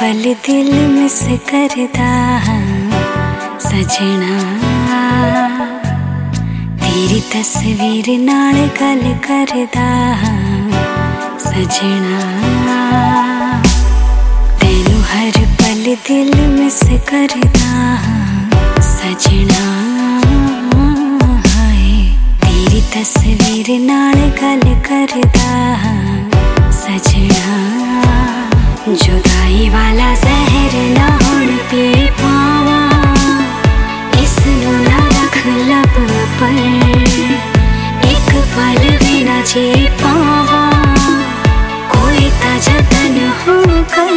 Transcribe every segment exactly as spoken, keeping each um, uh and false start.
पल दिल मिस करदा सजना, तेरी तस्वीर नाल गल करदा सजना। तेनू हर पल दिल मिस करदा सजना, हाय तेरी तस्वीर नाल गल करदा सजना। जुदाई वाला जहर ना हुण पी पावा, इसनू ना रख लब पर, एक पल भी ना जी पावा, कोई ता जतन हुण कर।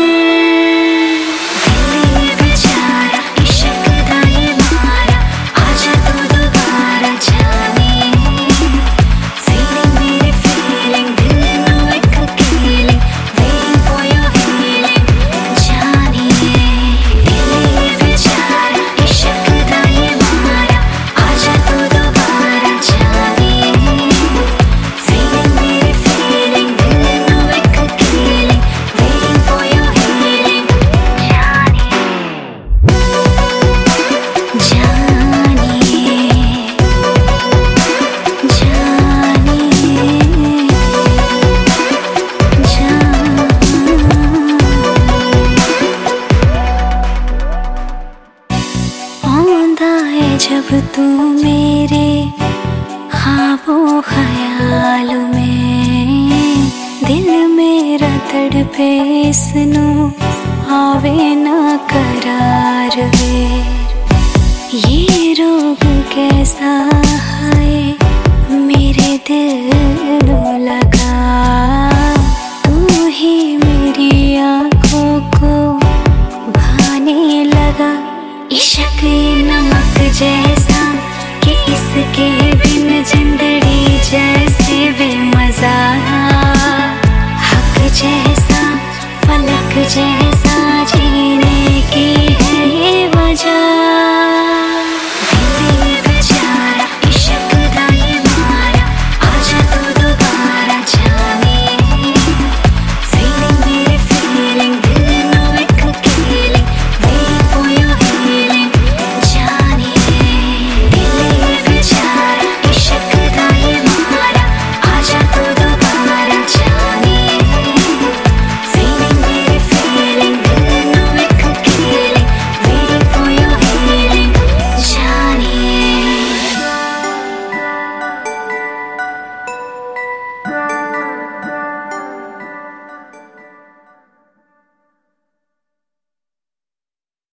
जब तू मेरे ख्वाबों ख्याल में, दिल मेरा तड़पे इसनू आवे ना करार वे। ये रोग कैसा है मेरे दिल नू लगा, तू ही मेरी आंखों को भाने लगा। इश्क नमक जैसा कि इसके बिन जिंदड़ी जैसे बेमजा, हक जैसा फलक जैसा